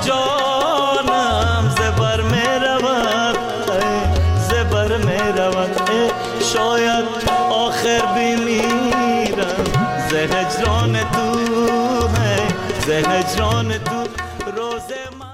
جانم زبر میرود زبر میرود شاید آخر بمیرم ز هجران تو ز هجران تو روز من.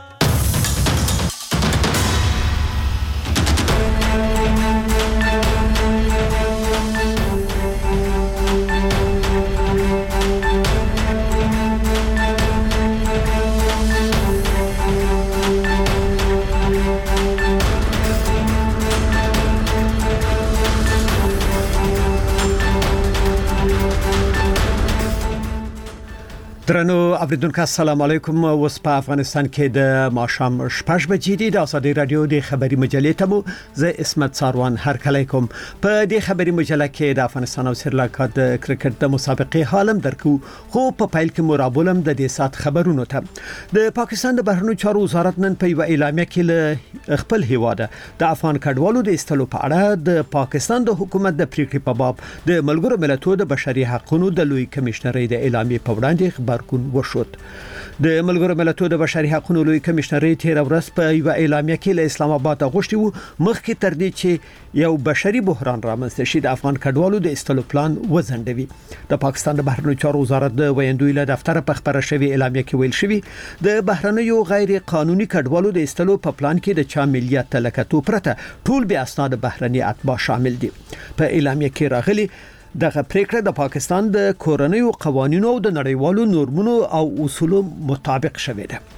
درنو اوریدونکو السلام علیکم. اوس په افغانستان کې د ماښام 6 بجې دي. د ازادي رادیو د خبري مجلې ته مو زه اسمت ساروان هرکلی کوم. په دې خبري مجله کې د افغانستان او سریلانکا د کرکټ د مسابقې حالم درکو، خو په پایل کې مرابولم د دې سات خبرونو ته. د پاکستان د بهرنیو چارو وزارت نن په یو اعلامیه کې له خپل هیواده د افغان کډوالو د استلو په اړه د پاکستان د حکومت د پریکړې په باب د ملګرو ملتونو د بشري حقوقو د لوی کمشنرۍ د اعلامیې په وړاندې خبرکون وشود. د ملګرو ملتونو د بشري حقوقو لوی کمشنرۍ تیر ورځ په یو اعلامیه کې له اسلام آباد غوښتي وو مخکې تر دې چې یو بشري بحران رامنځته شي د افغان کډوالو د استلو پلان وزندوي. د پاکستان د بهرنیو چارو وزارت د ویندوی له دفتر په خبره شوی اعلامیه کې ویل شوی د بهرنیو غیر قانوني کډوالو د استلو په پلان کې د چا ملیت تلکتو پرته ټول به اسناد بهرني اتباع شامل دي. په اعلامیه کې راغلي دغه پریکړه د پاکستان د کورنیو قوانینو او د نړیوالو نورمونو او اصولو مطابق شوې ده.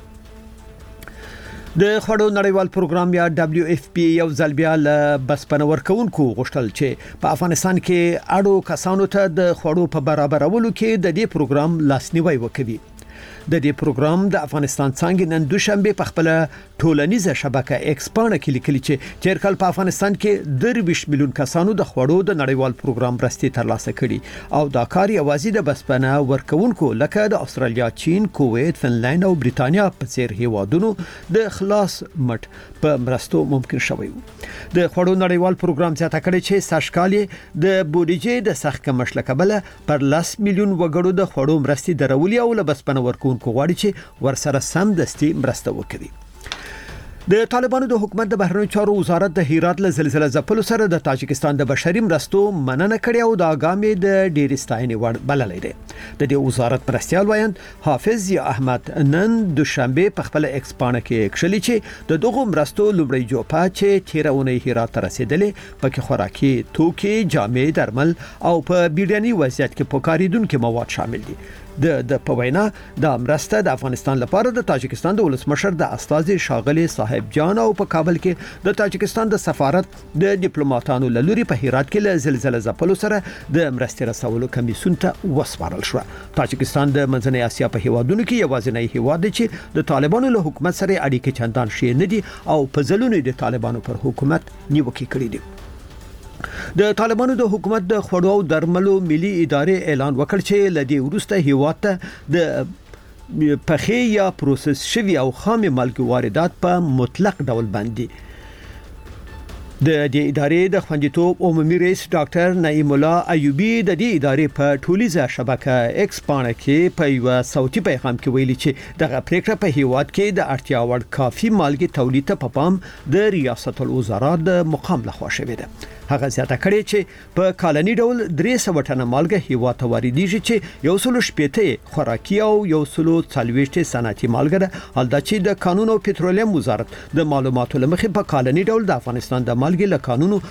د خوړو نړیوال پروګرام یا WFP یو ځل بیا له بسپنه ورکوونکو غوښتل چې په افغانستان کې اړو کسانو ته د خوړو په برابرولو کې د دې پروګرام لاسنیوي وکړي. د دې پروګرام د افغانستان څنګه نن دوشنبه په خپل ټولنیزه شبکه ایکس باندې کې لیکلي چې تیر کال په افغانستان کې 23 میلیون کسانو د خوړو د نړیوال پروګرام برستي ترلاسه کړي او دا کار یوازې د بسپنه ورکوونکو لکه د استرالیا، چین، کویت، فنلند او بریتانیا په څیر هیوادونو د خلاص مټ په مرستو ممکن شوی و. د خوړو نړیوال پروګرام ځکه کړي چې ساشکالي د بودیجې د سخت کمښت لکبله پر 10 میلیون وګړو د خوړو مرستي درولي او له بسپنه ورکوونکو غواړي چې ورسره سم دستي مرسته وکړي. د طالبانو د حکومت د بهرنیو چارو وزارت د هرات له زلزلې ځپلو سره د تاجکستان د بشري مرستو مننه کړې او د اګامې د ډېر ستاینې وړ بللې ده. د دې وزارت مرستیال وایند حافظ یا احمد نن دوشنبه په خپل ایکس باندې کې کښلي چې د دغه مرستو لومړی جوپه چې تیرونه هرات ته رسیدلې پکې خوراکي توکي، جامې، درمل او په بیړني وضعیت کې پکاریدونکو مواد شامل دي. د پوینا د مرسته د افغانستان لپاره د تاجکستان د ولسمشر د استاذ شاغلي صاحب جان او په کابل کې د تاجکستان د سفارت د ډیپلوماټانو لوري په هرات کې له زلزلې ځپلو سره د مرستې رسولو کمیسیون ته وسپارل شو. تاجکستان د منځنۍ اسیا په هیوادونو کې یوازینی هیواد دی چې د طالبانو له حکومت سره اړیکې چندان ښې نه دي او په ځلونو د طالبانو پر حکومت نیوکې کړې دي. د طالبانو د حکومت د خوړو او درملو ملي ادارې اعلان وکړ چې لدی ورسته هیواد ته د پخې یا پروسس شوی او خام مالګې واردات په مطلق ډول باندې. د دې ادارې د خوندیتوب عمومي رئیس ډاکټر نعیم الله ایوبی د دې ادارې په ټولیزه شبکه ایکس باندې کې په یو صوتي پیغام کې ویلي چې دغه پریکړه په هیواد کې د اړتیا وړ کافي مالګې تولید ته په پام د ریاست الوزرا د مقام لخوا شوې ده. هغه زیاته کړې چې په کالني ډول 300 ټنه مالګه هیواد ته واردېږي چې 180 خوراکي او 140 صنعتي مالګه ده. حالدا چې د قانون او پټرولیم وزارت د معلوماتو لمخې په کالني ډول د افغانستان د مالګې له قانونو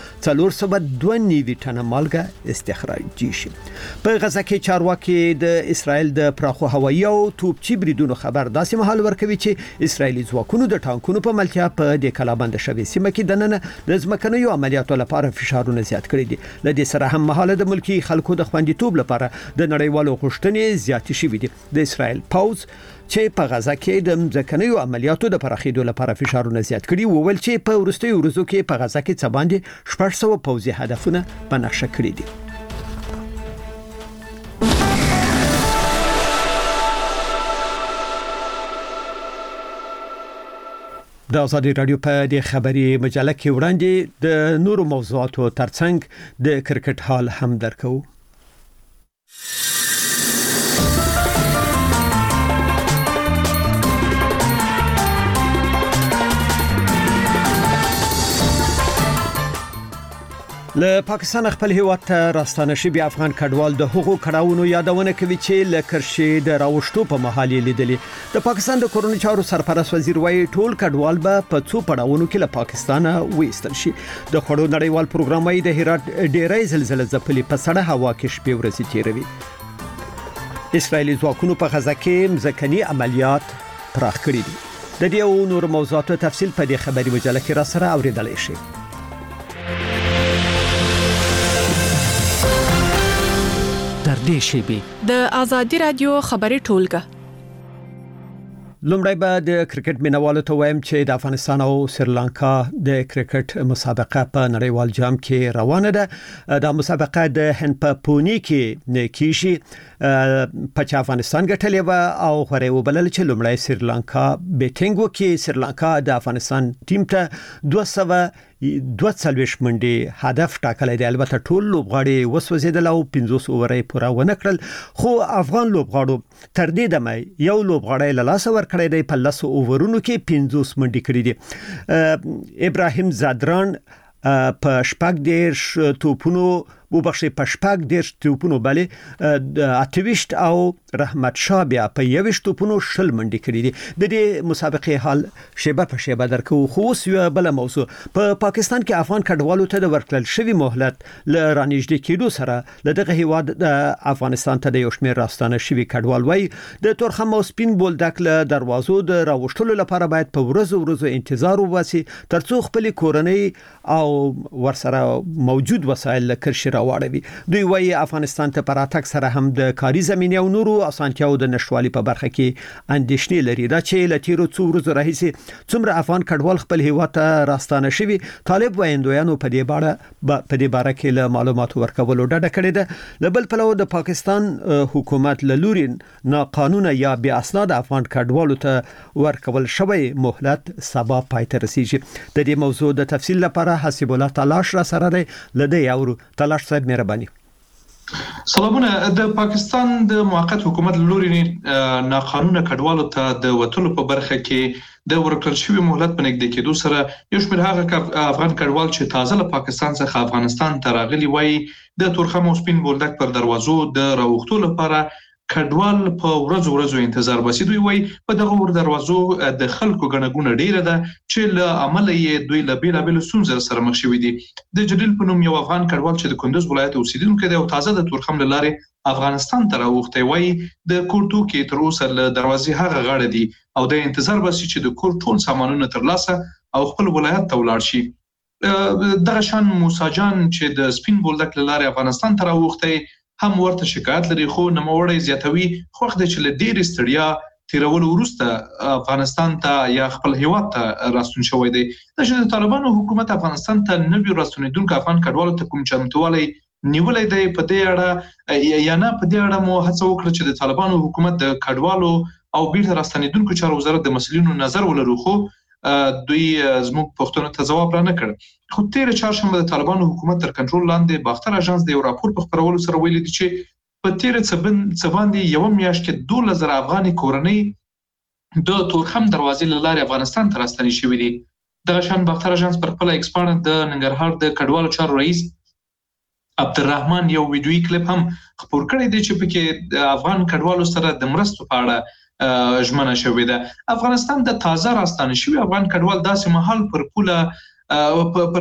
492 ټنه مالګه استخراج شي. په غزه کې چارواکي د اسرائیل د پراخو هوایي او توپچي بریدونو خبر داسې مهال ورکوي چې اسرائیلي ځواکونو د ټانکونو په ملتیا په د کلابند شوي سیمه کې دننه د ځمکنیو عملیاتو لپاره فشارونه زیات کړي دي. لدې سره هم مهاله د ملکی خلکو د خوندیتوب لپاره د نړیوالو غوښتنې زیات شوي دي. د اسرائیل پوز چې په غزه کې د ځمکنیو عملیاتو د پراخېدو لپاره فشارونه زیات کړي وویل چې په وروستیو ورځو کې په غزه کې څه باندې 600 پوځي هدفونه په نقشه کړي دي. د ازادي رادیو په د خبري مجله کې وړاندې د نورو موضوعاتو ترڅنګ د کرکټ حال هم درکو. له پاکستان خپل هیواد ته راستانه شوی افغان کډوال د حقوقو کړهونو یادونه کوي چې لکرشي د راوښتو په محل لیدلې. د پاکستان د کورونی چارو سرپرست وزیر وایي ټول کډوال به په څو پړاوونو کې له پاکستانه وېستل شي. د خړو نړیوال پروګرام وایي د هرات ډېرې زلزلې ځپلي په سړه هوا کې شپې ورځې تیروي. اسرایلی ځواکونو په غزه کې مزکني عملیات پراخ کړي دي. د دې او نور موضوعاتو تفصیل په دې خبري مجله کې را سره اوریدلای شئ. در دې شی د آزادي رادیو خبري ټولګه. لومړی به د کرکټ مینوالو ته وایم چې د افغانستان او سریلانکا د کرکټ مسابقه په نړیوال جام کې روانه ده. د مسابقه د هند په پونی کې کیږي په افغانستان ګټلې و او غره وبلل چې لومړی سریلانکا بیټینګ وکړي. سریلانکا د افغانستان ټیم ته 240 منډي هدف ټاکلی دی. البته ټول لوبغاړي وسوځیدل او 50 اوورې پوره ونه کړل، خو افغان لوبغاړو تر دې دمه یو لوبغاړی له لاسه ورکړی دی. په 10 اوورونو کې 50 منډي کړې دي. ابراهیم زادران په شپږ دېرش توپونو وبخښي په شپږ دېرش توپونو باندې 28 او رحمت شاه بیا په 21 توپونو شل منډي کړې دي. د دې مسابقې حال شیبه په شیبه درکو. خو یو بل موضوع په پاکستان کې افغان کډوالو ته د ورکړل شوی مهلت ل رانیږدې کېدو سره له دغه هیواد د افغانستان ته د یو شمېر راستانه شوی کډوال وای د تورخم او سپین بولدک له دروازو د راوښتلو لپاره باید په ورځو انتظار وباسي ترڅو خپل کورنۍ او ورسره موجود وسایل لکرشي راوړوي. دوی وایي افغانستان ته پراتک سره هم د کاري زمینه او نورو اسانتیاو د نشوالي په برخه کې اندېښنې لري. دا چې لتیرو څو ورځې راهیسې څومره افغان کډوال خپل هیواد ته راستانه شوي. طالب وایندویانو په دې باره کې له معلوماتو ورکولو ډډه کړې ده. له بل پلوه د پاکستان حکومت له لوري ناقانونه یا بې اسناده افغان کډوالو ته ورکول شوی مهلت سبا پای ته رسیږي. د دې موضوع د تفصیل لپاره حسیب الله تلاش را سره دی. لدی یورو تلاش صاحب مهرباني. سلامونه. د پاکستان د موقت حکومت لوري ناقانونه کډوالو ته د وټلو په برخه کې د ورکړل شوی مهلت په نګد کېدو سره یو شمېر هغه افغان کډوال چې تازه له پاکستان څخه افغانستان ته راغلي وای د تورخم او سپین بولدک پر دروازو د راوښتو لپاره کډوال په ورځو انتظار باسي. دوی وای په دغه ور دروازو د خلکو غنګونه ډیره ده چې له عمل یې دوی له بیلابل ستونزو سره مخ شوي دي. د جلیل په نوم یو افغان کډوال چې د کندوز ولایت اوسیدونکی دی او تازه د تورخم لارې افغانستان ته راوښتی وای د کورټو کې تر اوسه له دروازې هغه غاړه دي او د انتظار باسي چې د کور ټول سامانونه ترلاسه او خپل ولایت ته ولاړ شي. دغه شان موسی جان چې د سپین بولدک لارې افغانستان ته راوښتی هم ورته شکایت لري، خو نوموړی زیاتوي خوښ دی چې له ډېرې ستړیا تیرولو وروسته افغانستان ته یا خپل هیواد ته راستون شوی دی. چې د طالبانو حکومت افغانستان ته نوي راستونیدونکو افغان کډوالو ته کوم چمتووالی نیولای دی په دې اړه یا نه په دې اړه مو هڅه وکړه چې د طالبانو حکومت د کډوالو او بیرته راستنیدونکو چارو وزارت د مسؤلینو نظر ولرو، خو دوی زموږ پښتنو ته ځواب را نه کړ. خو تیر چهارشنبه د طالبانو حکومت تر کنټرول لاندې باختر اژانس د یو راپور په خپرولو سره ویلي دي چې په تیر څه باندې یو میاشت کې 2000 افغاني کورنۍ د تورخم دروازې له لارې افغانستان ته راستنې شوې دي. دغه شان باختر اژانس پر خپل ایکسپانډ د ننګرهار د کډوالو چارو رئیس عبدالرحمن یو ویډیویي کلیپ هم خپور کړی دی چې پکې د افغان کډوالو سره د مرستو په اړه ژمنه شوې ده. افغانستان د تازه راستانه شوي افغان کډوال داسې مهال پر پوله پر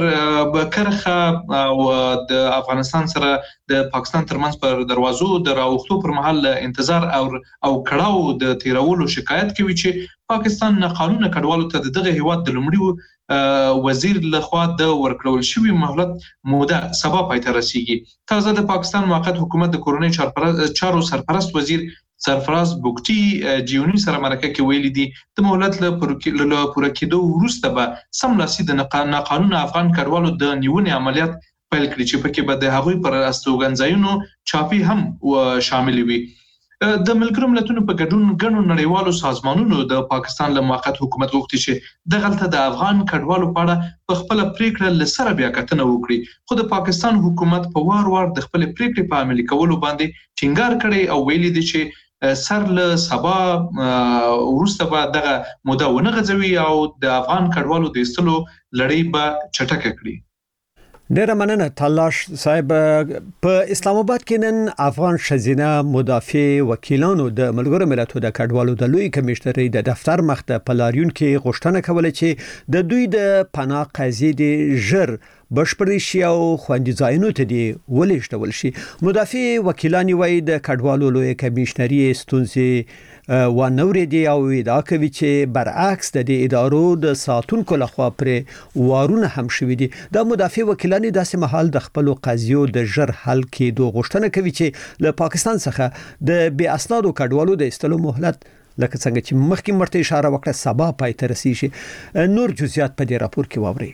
کرخه او د افغانستان سره د پاکستان ترمنځ پر دروازو د راوښتو پر مهال انتظار او کړهو د تیرولو شکایت کوي چې پاکستان ناقانونه کډوالو ته دغه هیواد د لومړي وزیر لخوا د ورکړل شوی مهلت موده سبا پای ته رسیږي. تازه د پاکستان موقت حکومت د کورنۍ چارو سرپرست وزیر سرفراز بوکټي جیونی سره مرکه کې ویلي دي د مهلت له پوره کېدو وروسته به سملاسي د ناقانونه افغان کډوالو د نیونې عملیات پیل کړي چې پکې به د هغوی پر استوګنځایونو چاپی هم شامل وي. د ملګرو ملتونو په ګډون ګڼو نړیوالو سازمانونو د پاکستان له موقت حکومت غوښتي چې دغلته د افغان کډوالو په اړه په خپل پریکړه لسره بیا کتنه وکړي، خو د پاکستان حکومت په وار د خپل پریکړې په عملي کولو باندې ټینګار کړي او ویلي دي چې سر له سبا وروسته به دغه موده ونه غځوي او د افغان کډوالو د ایستلو لړۍ به چټکه کړي. ډیره مننه تلاش صاحب. په اسلام آباد کې نن افغان شزینه مدافع وکیلانو د ملګرو ملتونو د کډوالو د لوی کمشنري د دفتر مخ ته په لاریون کې غوښتنه کوله چې د دوی د پناه قضیې د ژر بشپړ شي او خوندي ځایونو ته دی ولېږدول شي. مدافع وکیلان وایي د کډوالو لوی کمشنري ستونزې و نوریدي او ادعا کوي چې برعکس د دې ادارو د ساتونکو لخوا پر وارونه هم شوي دي. د مدافع وکیلان داسې مهال د خپل قضیو د ژر حل کېدو غوښتنه کوي چې له پاکستان څخه د بې اسنادو کډوالو د استلو مهلت لکه څنګه چې مخکې مرته اشاره وکړه سبا پای ته رسیږي. نور جزئیات په دې راپور کې واورئ.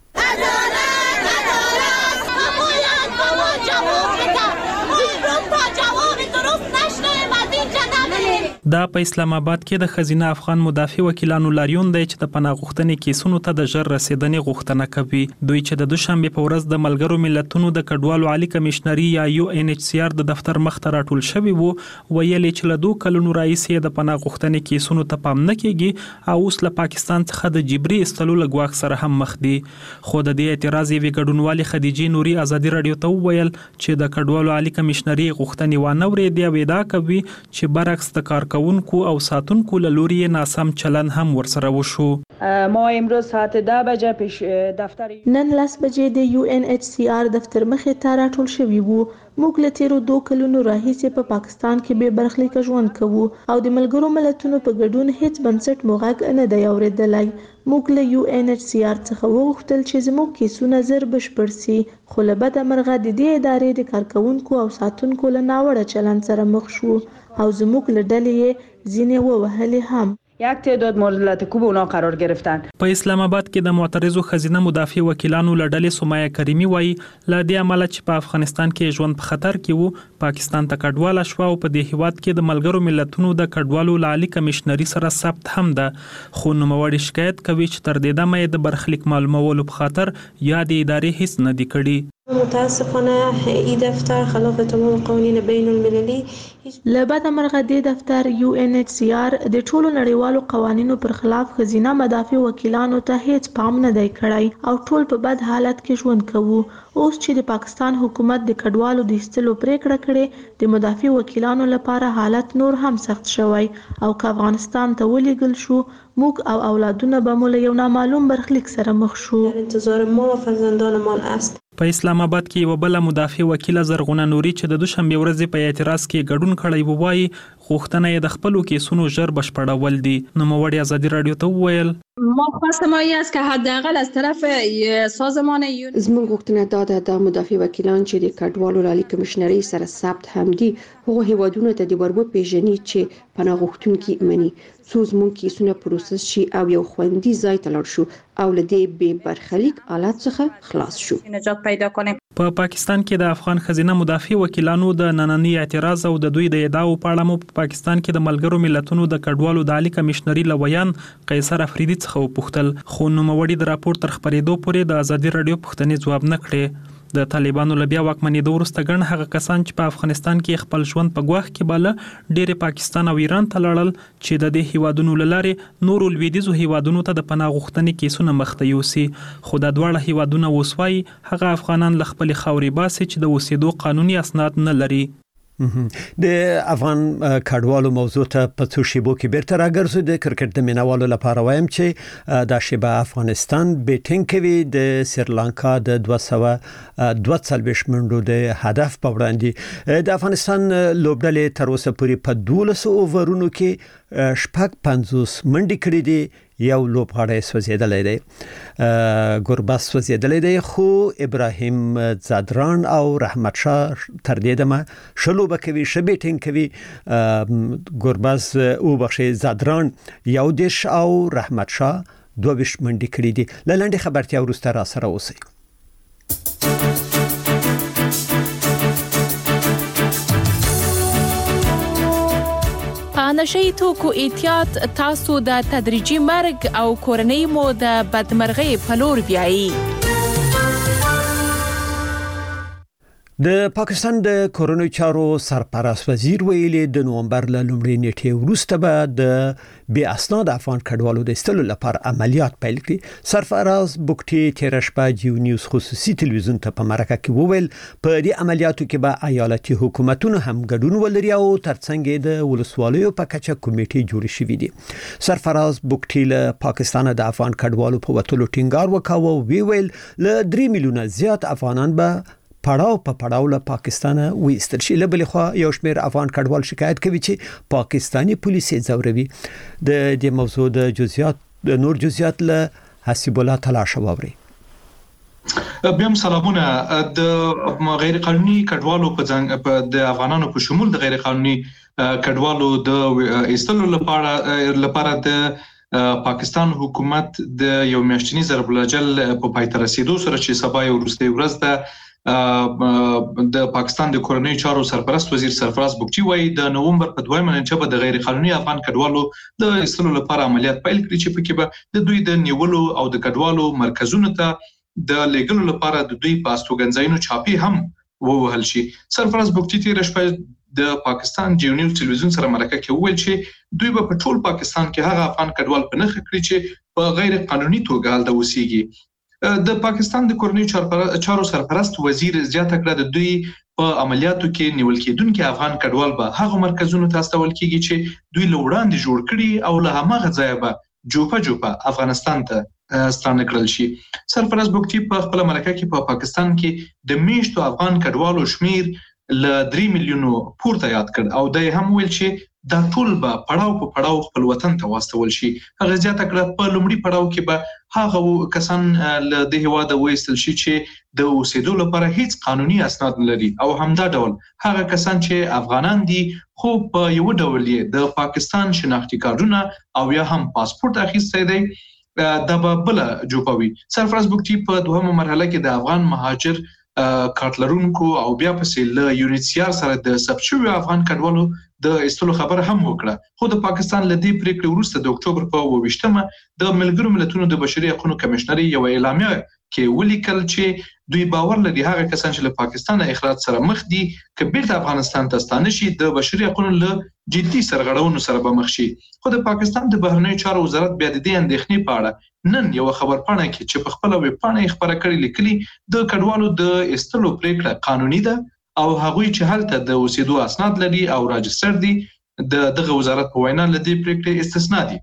دا په اسلام آباد کې د خزینه افغان مدافع وکیلانو لاریون دی چې د پناه غوښتنې کیسونو ته د ژر رسیدنې غوښتنه کوي. دوی چې د دوشنبه په ورځ د ملګرو ملتونو د کډوالو عالی کمشنري یا UNHCR د دفتر مخ ته راټول شوی وو، ویلي چې له 2 کلونو راهیسې د پناه غوښتنې کیسونو ته پام نه کیږي او اوس له پاکستان څخه د جبري استلو لګواک سره هم مخ دي. خو د دې اعتراض یې ګډونوالي خدیجه نوري ازادي رادیو ته ویل چې د کډوالو عالی کمشنري غوښتنې و نه ورېدي او ادعا کوي چې برعکس د کارکونکو او ساتونکو له لوري ناسم چلن هم ورسره وشو. ما امروز ساعت 10 بجه پیش دفتر نن 10 بجې د UNHCR دفتر مخې ته راټول شوي وو. موږ له تیرو 2 کلونو راهیسې په پاکستان کې به برخلیک ژوند کوو او د ملګرو ملتونو په ګډون هیڅ بنسټ موږ نه دی اوریدلای. موږ له UNHCR څخه وغوښتل چې زموږ کیسونه زر بشپړ سي، خو له بده مرغه د دې ادارې د کارکونکو او ساتونکو له ناوړه چلن سره مخ شو او زموږ له ډلې ځینې ووهلې هم. یک تعداد مورد تعقیب اونا قرار گرفتن. په اسلام آباد کې د معترضو خزینه مدافع وکیلانو له ډلې سمیه کریمی وایي له دې عمله چې په افغانستان کې ژوند په خطر کې وو، پاکستان ته کډواله شو او په دې هیواد کې د ملګرو ملتونو د کډوالو عالی کمشنري سره ثبت هم ده. خو نوموړي شکایت کوي چې تر دې دمه د برخلیک معلومولو په خاطر یا د ادارې هیڅ نه دی کړی. متاسفانه این دفتر خلاف تمام قوانین بین المللی لبد مرغه د دفتر UNHCR د ټولو نړیوالو قوانینو پر خلاف خزینه مدافع وکیلانو ته هیڅ پام نه دی کړی او ټول په بد حالت کې ژوند کوو. اوس چې د پاکستان حکومت د کډوالو د استلو پریکړه کړې، د مدافع وکیلانو لپاره حالت نور هم سخت شوی او که افغانستان ته ولېږل شو، موږ او اولادونه به مو له یو نامعلوم برخلیک سره مخ شو. انتظار ما و فرزندانمان است. په اسلام آباد کې یو بل مدافع وکیل زرغونه نوري چې د دوشنبه ورځ په اعتراض کې ګډون کړی وو، وایي غوښتنه یې د خپل کیسونو ژر بشپړول دي. نو موړي ازادي رادیو ته وویل ما خواستم است که حداقل از طرف سازمان زموږ غوښتنه دا د مدافع وکیلان چې د کډوالو عالی کمشنري سره ثبت هم دي هغه هیوادونو ته د وربو پیژني چې پناه غوښتونکي مني، څو زموږ کیسونه پروسس شي او یو خوندي ځای ته لاړ شو او له دې بې برخلیک حالت څخه خلاص شو. نجات پیدا کنیم. په پاکستان کې د افغان خزینه مدافع وکیلانو د نننی اعتراض او د دوی د ادعاو په اړه مو په پاکستان کې د ملګرو ملتونو د کډوالو د عالی کمشنري لویان قیصر افریدي څخه وپوښتل، خو نوموړي د راپور تر خبرېدو پورې د ازادي رادیو پوښتنې ځواب نه کړې. د طالبانو له بیا واکمنېدو وروسته ګڼ هغه کسان چې په افغانستان کې خپل ژوند په ګواښ کې باله ډېر پاکستان او ایران ته لاړل چې د دې هیوادونو لاره نورو لویدیزو هیوادونو ته د پناه غوښتنې کیسونه مخته یوسي. خو د دواړه هیوادونه وسوي هغه افغانان له خپل خاورې باسي چې د اوسېدو قانوني اسناد نه لري. د افغان کډوالو موضوع ته په څو شیبو کې بیرته راګرځو. د کرکټ د مینوالو لپاره وایم چې د شیبه افغانستان بیټینګ کوي د سریلانکا د 242 منډو د هدف په وړاندې. د افغانستان لوبډلې تر اوسه پورې په 12 اوورونو کې 50 منډې کړې دي. یو لوبغاړی سوځیدلی دی، ګورباس سوځیدلی دی، خو ابراهیم زادران او رحمت شاه تر دې دمه شلو بکوي شبیټینګ کوي. ګورباس او بخشي زادران 11 او رحمت شاه 22 منډې کړې دي. لاندې خبرتیا ورسته را سره اوسئ. نشئی توکو احتیاط تاسو د تدریجي مرګ او کورنۍ مو د بدمرغۍ په لور بیایي. د پاکستان د کورونی چارو سرپرست وزیر ویلي د نومبر له لومړۍ نیټې وروسته به د بې اسناد افغان کډوالو د ایستلو لپاره عملیات پیل کړي. سرفراز بوکټي تیر شپه جیو نیوز خصوصي تلویزیون ته په مرکه کې وویل په دې عملیاتو کې به ایالتي حکومتونو هم ګډون ولري او ترڅنګ د ولسوالیو په کچه کمیټې جوړې شوې دي. سرفراز بوکټي له پاکستان د افغان کډوالو په وټولو ټینګار وکاوه او ویل له 3 میلیونه زیات افغانان به پړاو په پړاو له پاکستان وېستل شي. له بلې خوا یو شمېر افغان کډوال شکایت کوي چې پاکستانی پولیس یې ځوروي. د دې موضوع د نور جزئیات له حسیب الله تلاش ووري. بیا سلامونه. د غیر قانوني کډوالو د افغانانو په شمول د غیر قانوني کډوالو د ایستلو لپاره د پاکستان حکومت د یو میاشتنی ضرب العجل په پای ته رسیدو سره چې سبا یو وروستۍ ورځ ده د پاکستان د کورنۍ چارو سرپرست وزیر سرفراز بوکټي وایي د نومبر په 2 نیټه به د غیر قانوني افغان کډوالو د ایستلو لپاره عملیات پیل کړي چې پکې به د دوی د نیولو او د کډوالو مرکزونو ته د لګلو لپاره د دوی په استوګنځایونو چاپی هم ووهل شي. سرفراز بوکټي تیر شپه د پاکستان جیو نیوز تلویزیون سره مرکه کې وویل چې دوی به په ټول پاکستان کې هغه افغان کډوال په نخښه کړي چې په غیر قانوني توګه هلته اوسېږي. د پاکستان د کورنۍ چارو سرپرست وزیر زیاته کړه د دوی په عملیاتو کې نیول کېدونکو افغان کډوال به هغه مرکزونو ته استول کېږي چې دوی له وړاندې جوړ کړي او له هماغه ځایه به جوپه افغانستان ته ستانه کړل شي. سرفراز بوکټي په خپل مرکه کې په پاکستان کې د میشتو افغان کډوالو شمیر له 3 میلیونو پورته یاد کړ او د هم ویل چې دا ټول به پړاو په پړاو خپل وطن ته واستول شي. هغه زیاته کړه په لومړي پړاو کې به هغه کسان له د هیواد وایستل شي چې د اوسېدو لپاره هیڅ قانوني اسناد نه لري او همدا ډول هغه کسان چې افغانان دي خو په یو ډول یې د پاکستان شناختی کارتونه او یا هم پاسپورت اخیستی دی دا به بل جوپوي. سرفراز بوکټي په دوهمه مرحله کې د افغان مهاجر کارتلرونکو او بیا پسې له یونیسیار سره د ثبت شویو افغان کډوالو د ایستلو خبره هم وکړه. خو د پاکستان له دې پریکړې وروسته د اکتوبر په 28مه د ملګرو ملتونو د بشري حقوقو کمشنري یو اعلامیه کې ولیکل چې دوی باور لري هغه کسان چې له پاکستان اخراج سره مخ دي چې بیرته افغانستان ته ستانه شي د بشري حقوقو له جدي سرغړونو سره به مخ شي. خو د پاکستان د بهرنیو چارو وزارت بیا د دې اندېښنې په اړه نن یو خبرپاڼه کې چې په خپل ویب پاڼه خبره کړې لیکلي د کډوالو د ایستلو پریکړه قانوني ده او هغوی چې هلته د اوسېدو اسناد لري او راجستر دي دغه وزارت په وینا له دې پریکړې استثنا دي.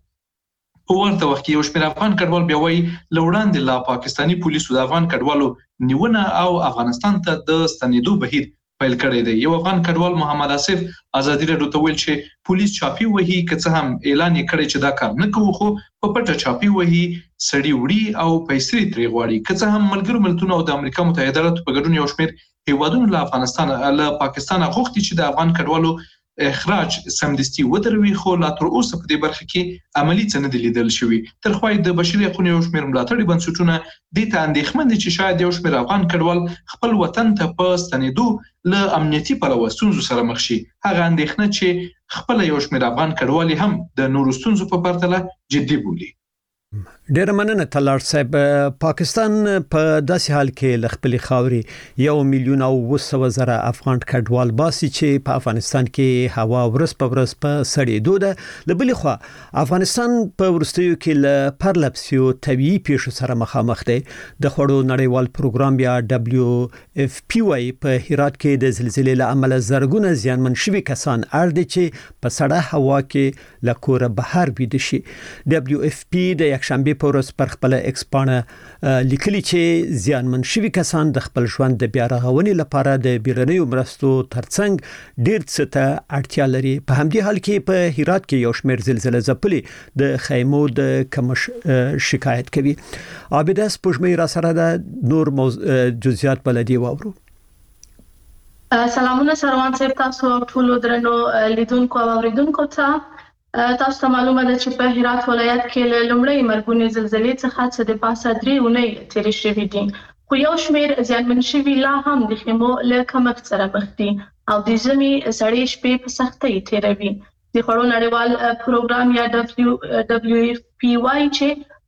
په ورته وخت کې یو شمېر افغان کډوال بیا وایي له وړاندې لا پاکستاني پولیسو د افغان کډوالو نیونه او افغانستان ته د ستنېدو بهیر پیل کړی دی. یو افغان کډوال محمد آصف ازادي راډیو ته ویل چې پولیس چاپی وهي که څه هم اعلان یې کړی چې دا کار نه کوو خو په پټه چاپی وهي سړی وړي او پیسې ترې غواړي. که څه هم ملګرو ملتونو او د امریکا متحده ایالاتو په ګډون یو شمېر هیوادونو له افغانستان له پاکستان غوښتي چې د افغان کډوالو اخراج سمدستي ودروي خو لا تر اوسه په دې برخه کې عملی څه نه دي لیدل شوی. تر خو د بشري حقوقو یو شمېر ملاتړي بنسټونه د ته اندېښمن دي چې شاید یو شمېر افغان کډوال خپل وطن ته په ستنېدو له امنیتي پلوه ستونزو سره مخ شي. هغه اندېښنه چې خپل یو شمېر افغان کډوال هم د نورو ستونزو په پرتله جدي بولي. ډیر مننه تلار صاحب. پاکستان په داسې حال کې ل خپل خاوري 1,200,000 افغان کډوال باسي چې په افغانستان کې هوا ورس په ورس په سړېدو ده. ل بلې خوا افغانستان په ورستیو کې ل پرلپسیو طبيعي پیښو سره مخامخ دی. د خړو نړیوال پروګرام یا WFP په هرات کې د زلزلې له امله زرګونه زیانمن شوي کسان اړ دي چې په سړه هوا کې ل کور بهر بيد شي. WFP د شنبه په ورځ پر خپل ایکس پاڼه لیکلي چې زیانمن شوي کسان د خپل ژوند د بیا رغونې لپاره د بیرنیو مرستو ترڅنګ ډیر څه ته اړتیا لري. په همدې حال کې په هرات کې یو شمېر زلزلې ځپلي د خیمو د کمش شکایت کوي. عابده سپوږمۍ را سره د نور جزئیات بلدي واورو. سلامونه سروان صاحب، تاسو ټول درنو لیدونکو او اوریدونکو ته تاسو ته معلومه ده چې په هرات ولایت کې له لومړۍ مرګونې زلزلې څخه څه د پاسه 3 اونۍ تیرې شوې دي، خو یو شمېر زیانمن شوي لا هم د خیمو له کمښت سره مخ دي او د ژمي سړې شپې په سختۍ تیروي. د خړو نړیوال پروګرام یا WFP وایي چې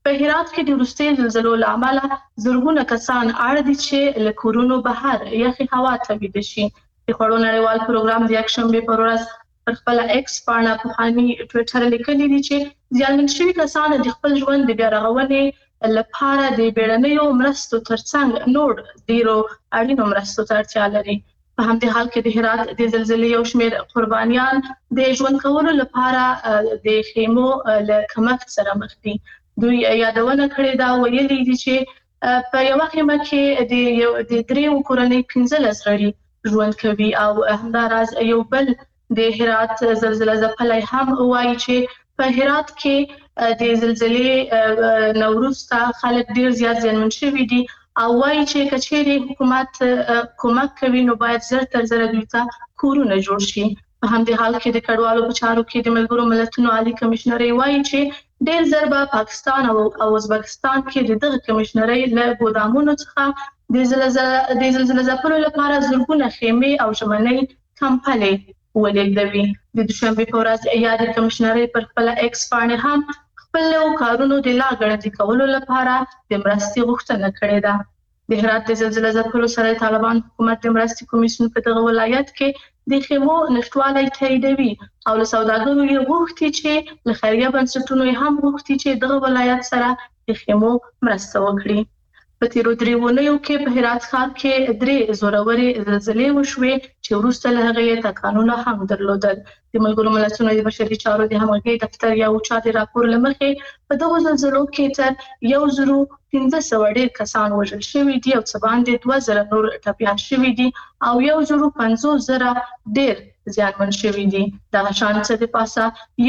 په هرات کې د وروستي زلزلو له امله زرګونه کسان اړ دي چې له کورونو بهر یخي هوا ته ویده شي. د خوړو نړیوال پروګرام د یکشنبه پر ورځ پر خپل ایکس پاڼه په خاني ټویټر لیکلي دي چې ځانګړي شوي کسان د خپل ژوند د بیا رغونې لپاره د بیړنیو مرستو ترڅنګ نور ډیرو اړینو مرستو ته اړتیا لري. په همدې حال کې د هرات د زلزلې یو شمېر قربانیان د ژوند کولو لپاره د خیمو له کمښت سره مخ دي. دوی یادونه کړې ده ویلي دي چې په یو خیمه کې د 3 کورنۍ 15 غړي ژوند کوي او همداراز یو بل د هرات زلزلې ځپلای هم وایي چې په هرات کې د زلزلې نوروستا خلک ډیر زیات زیانمن شوي دي او وایي چې کچېرې حکومت کومک کوي نو باید زر تر زر دوی ته کورونه جوړ شي. په همدې حال کې د کډوالو په چارو کې د ملګرو ملتونو عالی کمشنري وایي چې ډیر زر به پاکستان او ازبکستان کې دغه کمشنري له ګودامونو څخه د زلزلې ځپلو لپاره زرګونه خیمې او ژمنۍ کمپلې ولېږدوي. د دوشنبه په ورځ یاد کمشنري پر خپل ایکس باندې هم خپل کارونو د لا ګړندي کولو لپاره د مرستې غوښتنه کړې ده. د هرات د زلزلې ځپلو سره طالبان حکومت د مرستې کمیسیون په دغه ولایت کې د خیمو نشټوالی تاییدوي او له سوداګرو یې غوښتي چې له خیریه بنسټونو یې هم غوښتي چې دغه ولایت سره د خیمو مرسته وکړي. په تیرو 3 اونیو کې په هرات ښار کې 3 زورورې زلزلې وشوې چې وروسته له هغې یې تکانونه هم درلودل. د ملګرو ملتونو د بشري چارو د همغږۍ دفتر یو چا د راپور له مخې په دغو زلزلو کې تر 1500 ډېر کسان وژل شوي دي او څه باندې 2000 نور ټپیان شوي دي او 1500 ډېر زیانمن شوي دي. دغه شان څه د پاسه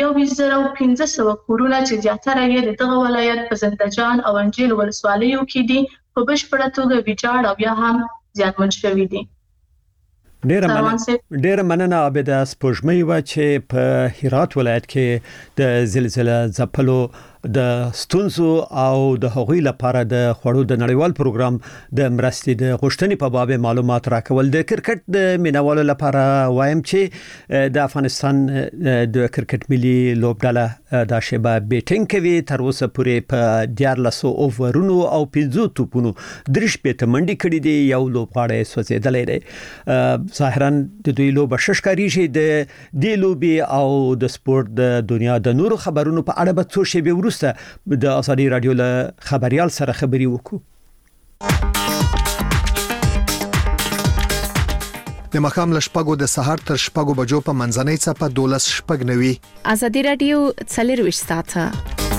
1500 کورونه چې زیاتره یې د دغه ولایت په زندهجان او انجیل ولسوالیو کې دي په بشپړه توګه ویجاړ او یا هم زیانمن شوي دي. ډېر مننه عابده سپوږمۍ و چې په هرات ولایت کې د زلزلې ځپلو د ستونزو او د هغوی لپاره د خوړو د نړیوال پروګرام د مرستې د غوښتنې په باب معلومات راکول. د کرکټ د مینوالو لپاره وایم چې د افغانستان د کرکټ ملي لوبډله د شیبه بیټینګ کوي. تر اوسه پورې په 14 اوورونو او 15 توپونو 3 منډي کړې دي. یو لوبغاړی سوځېدلی دی. ظاهرا د دوی لوبه ششکاریږي. د دې لوبي او د سپورت د دنیا د نورو خبرونو په اړه به څو شیبې وروسته د ازادي رادیو له خبريال سره خبري وکړو. د مخام لشپګو د سحر تر شپګو بجو په منځنۍ څپه 12 شپګ نوي. ازادي رادیو څلرويش ساعته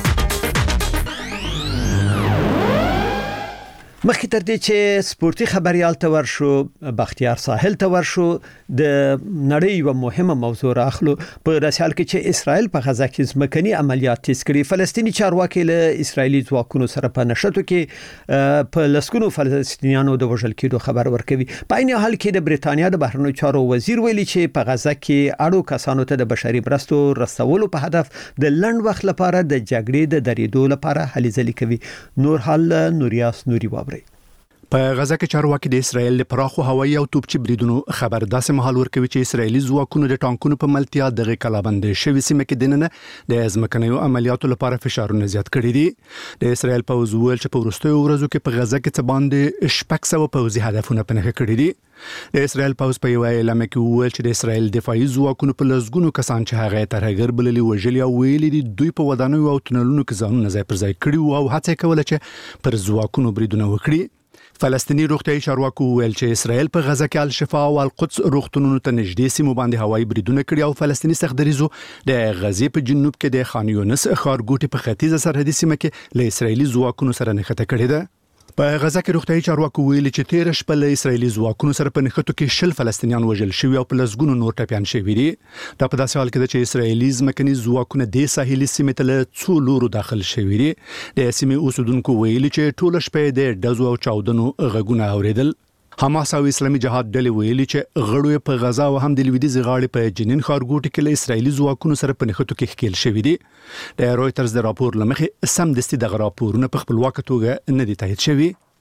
مخکې تر دې چې سپورتي خبريال ته ورشو بختیار ساحل ته ورشو د نړۍ یو مهمه موضوع راخلو په رسال کې چې اسرائیل په غزا کې ځمکني عملیات تیز کړي. فلسطینی چارواکي له اسرایلی ځواکونو سره په نشټو کې په لسګونو فلسطینیانو د وژل کېدو خبر ورکوي. په عین حال کې د بریتانیا د بهرنیو چارو وزیر ویلي چې په غزا کې اړو کسانو ته د بشري مرستو رسولو په هدف د لنډ وخت لپاره د جګړې د درېدو لپاره هلې ځلې کوي. نور حال نوریاس نوري وابري. په غزا کې چارواکي د اسرایل له پراخو هوایي او توپچي بریدونو خبر داسې مهال ورکوي چې اسرایلی ځواکونو د ټانکونو په ملتیا دغه کلابند شوي سیمه کې دننه د ځمکنیو عملیاتو لپاره فشارونه زیات کړي دي. د اسرایل پوځ ویل چې په وروستیو ورځو کې په غزا کې څه باندې 600 پوځي هدفونه په نښه کړي دي. د اسرایل پوځ په یو اعلان کې ویل چې د اسرایل دفاعي ځواکونو په لسګونو کسان چې هغه ترهګر بللي وژلي او ویلي دي دوی په ودانیو او تونلونو کې ځانونه ځای پر ځای کړي او هڅه کوله چې پر ځواکونو بریدونه وکړي. فلسطینی روغتیايي چارواکو ویل چې اسرائیل په غزا کې الشفا او القدس روغتونونو ته نږدې سیمو باندې هوایي بریدونه کړي او فلسطینی سختدریزو د غزې په جنوب کې د خان یونس ښارګوټي په ختیځه سرحدي سیمه کې له اسرایلی ځواکونو سره نښته کړې ده. په غزا کې روغتیايي چارواکو ویلي چې 13 شپه له اسرایلی ځواکونو سره په نښتو کې 10 فلسطینیان وژل شوي او په لسګونو نور ټپيان شوي دي. دا په داسې حال کې ده چې اسرایلی ځمکني ځواکونه د ساحلي سیمې ته له څو لورو داخل شوي دي. د سیمې اوسیدونکو ویلي چې ټول شپه د ډزو او چاودنو غږونه اوریدل. حماس او اسلامي جهاد ډلې ویلي چې غړو په غزا او هم د لویدیځ غاړې په جنین ښارګوټي کې له اسرایلی ځواکونو سره په نښتو کې ښکېل شوي دي. د رويټرز د راپور لمخې سم دستي د راپورونه په خپلواک توګه نه دي تایید شوي.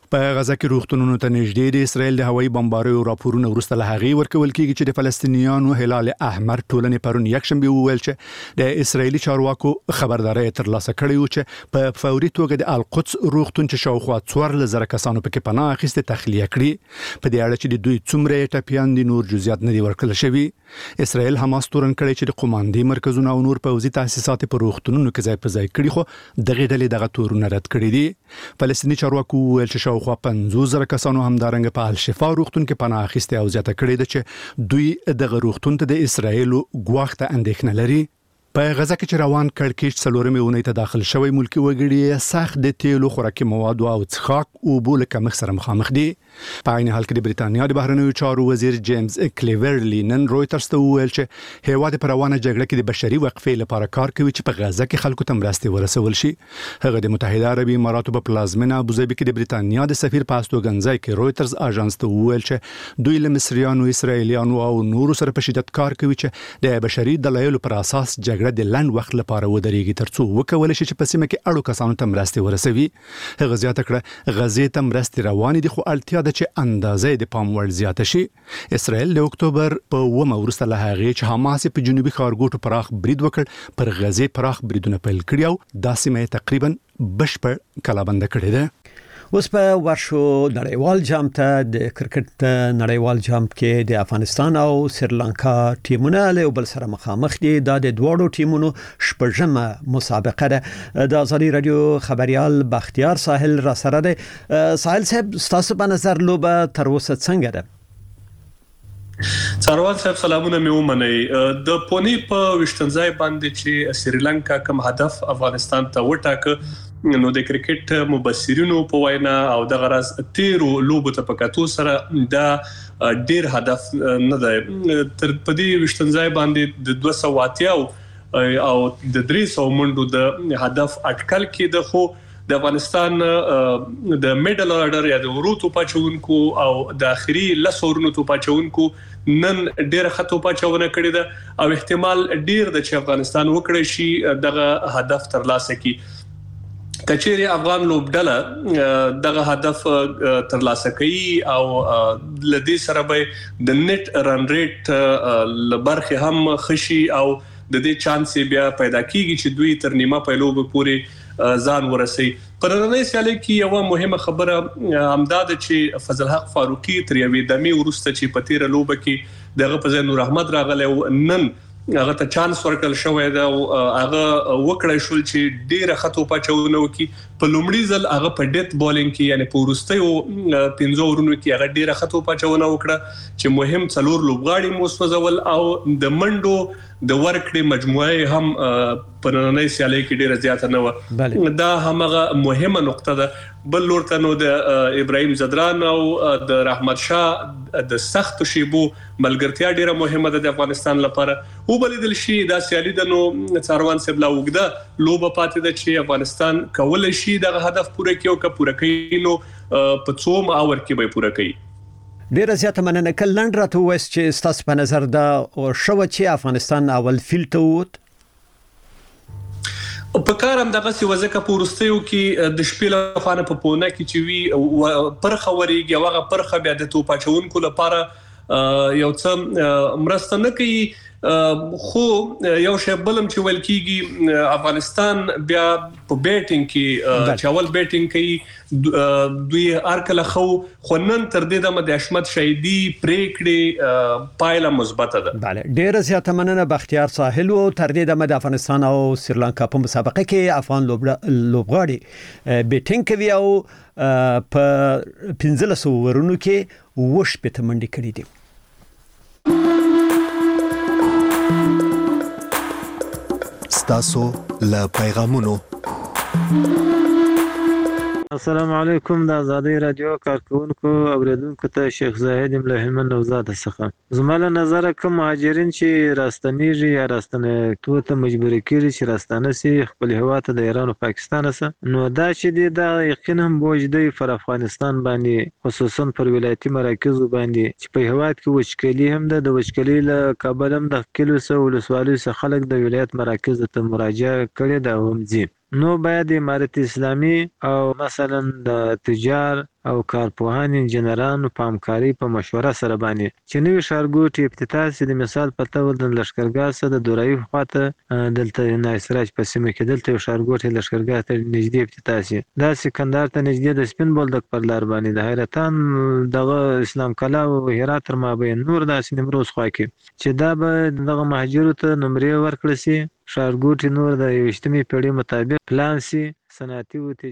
په غزا کې روغتونونو ته نږدې د اسرایل د هوایي بمباریو راپورونه وروسته له هغې ورکول کېږي چې د فلسطینیانو هلال احمر ټولنې پرون یکشنبه وویل چې د اسرایلي چارواکو خبرداري ترلاسه کړې و چې په فوري توګه د القدس روغتون چې شاوخوا 4000 کسانو پکې پناه اخیسته تخلیه کړي. په دې اړه چې د دوی څومره ټپيان دي نور جزئیات نه دي ورکړل شوي. اسرایل حماس تورن کړي چې د قوماندې مرکزونه او نور پوځي تاسیسات په روغتونونو کې ځای په ځای کړي، خو دغه ډلې دغه تورونه رد کړي دي. فلسطیني چارواکو ویل چې شاوخوا 50,000 کسانو همدارنګه په الشفا روغتون کې پناه اخیسته او زیاته کړې ده چې دوی دغه روغتون ته د اسرایل ګواښ ته اندېښنه لري. په غزا کې چې روان کړکېچ څلورمې اونۍ ته داخل شوی ملکی وګړي سخت د تیلو خوراکي مواد او څښاک او بول کمښت سره مخامخ دي. په عین حال کې د بریتانیا د بهرنیو چارو وزیر جیمز کلیورلی نن رويټرز ته وویل چې هیواد پر روانه جګړه کې د بشري وقفې لپاره کار کوي چې په غزا کې خلکو ته مرستې ورسول شي. هغه د متحده عربي اماراتو په پلازمینه ابوظبي کې د بریتانیا د سفیر په استوګنځای کې رويټرز اژانس ته وویل چې دوی له مصریانو، اسرایلیانو او نورو سره په شدت کار کوي چې د بشري دلایلو پر اساس جګړه د لنډ وخت لپاره ودرېږي ترڅو وکولای شي چې په سیمه کې اړو کسانو ته مرستې ورسوي. هغه زیاته کړه غزې ته مرستې روانې دي، خو اړتیا ده چې اندازې د پام وړ زیاته شي. اسرائیل د اکتوبر په 1 وروسته له هغې چې حماس په جنوبي ښارګوټو پراخ برید وکړ پر غزې پراخ بریدونه پیل کړي او دا سیمه تقریبا بشپړ کلابند کړې ده. اوس په ورشو نړیوال جام ته د کرکټ نړیوال جام کې د افغانستان او سریلانکا ټیمونه له بل سره مخامخ دي. دا د دوړو ټیمونو شپږمه مسابقه ده. د ازادي رادیو خبريال بختیار ساحل را سره ده. ساحل صاحب تاسو په نظر لوبه تر اوسه څنګه ده؟ څاروان صاحب سلامونه مې ومنئ. د پونی په وشتنځای باندې چې سریلانکا کوم هدف افغانستان ته وټاکه نو د کرکټ مبصرینو په وینا او د غرض 13 لوبو ته پکاتو سره دا ډیر هدف نه دی. تر پدې وشتنځای باندې د 280 او د 300 منډو د هدف اټکل کې د خو د افغانستان د میډل اورډر یا د وروتو پچونکو او د اخري لسورونو تو پچونکو نن ډیر خطو پچونه کړی ده او احتمال ډیر د چې افغانستان وکړي شي دغه هدف ترلاسه کړي. کچېری افغان لوبډله دغه هدف ترلاسه کوي او لدې سره به د نت رن ریټ لبرخه هم خشي او د دې چانس بیا پیدا کیږي چې دوی تر نیمه پیلوب پورې ځان ورسي. پرننۍ سیالي کې یو مهمه خبره امداد چې فضل حق فاروقي تر یوې دمي ورسته چې پتیره لوب کې دغه په ځای نور احمد راغله نن هغه ته چانس ورکړل شوی دا او هغه وکړای شو چې ډیره خطو پچونه وکي. په لومړي ځل هغه په ډیت بولینګ کې یعنی په ورستیو 15 ورونو کې هغه ډیره خطو پچونه وکړه چې مهم څلور لوبغاړي موسوځول او د منډو د ورکړې مجموعه هم پرننۍ سیالي کې ډیره زیاته نه و. دا همغه مهمه نقطه ده. بل لورته نو د ابراهيم زدران او د رحمت شاه د سخت شیبو ملګرتیا ډیره مهمه ده د افغانستان لپاره. او بل دل شي دا سیالي د نو څاروان سبلا وګده لوبه پاتې ده چې افغانستان کولای شي دغه هدف پوره کړي او که پوره کړي نو په څوم اور کې به پوره کړي. ډیره زیاته مننه. کلند راته وایي چې تاسو په نظر دا شو چې افغانستان اول فیل ته ووت په کارم دغه سی وزکه پورستیو کې د شپې له خانه په پونه کې چې وی پرخه وريږي هغه پرخه بیا د توپ چونکو لپاره یو څه مرسته نه کوي. خو یو شی بلم چې ول کېږي افغانستان بیا په بیټینګ کې چاول بیټینګ کوي دوی ارکل خو نن تر دې د احمد شهیدی پریکړې پایله مثبت ده. بله ډیره زیاته مننه بختیار ساحل او تر دې د افغانستان او سریلانکا په مسابقه کې افغان لوبغاړي بیټینګ کوي او په 15 ورونو کې وش په تمنډي کړی دي. ستاسو له پیغامونو. السلام علیکم د ازادي رادیو کارکونکو اوریدونکو ته شیخ زاهد له هلمند نوزاد څخه زموږ نظر کوم مهاجرین چې راستنیږي یا راستنه ته مجبور کیږي چې راستنه سي خپل هوا ته د ایران او پاکستان سره نو دا چې د یقینا بوجدي پر افغانستان باندې خصوصا پر ولایتي مراکز باندې چې په هوا کې وچکلي هم د وچکلي له کابل هم د کلو سو ولسوالۍ څخه خلک د ولایت مراکز ته مراجعه کړي دا هم ځي. نو باید امارت اسلامي او مثلا د تجار او کارپوهان انجنیرانو په همکاري په مشوره سره باندې چې نوې ښارګوټي افتتاح شي. د مثال په توګه د لښکرګاه څخه د دورایي خواته دلته نایسراج په سیمه کې دلته یو ښارګوټي لښکرګاه ته نږدې افتتاح شي. دا سکندر ته نږدې د سپین بولدک پر لار باندې د حیرتان دغه اسلام کلا او هرات تر مابین نور داسې نیمروز خوا کې چې دا به دغه مهاجرو ته نمرې ورکړل شي. ښارګوټي نور د 21مې پیړۍ مطابق پلان شي، صنعتي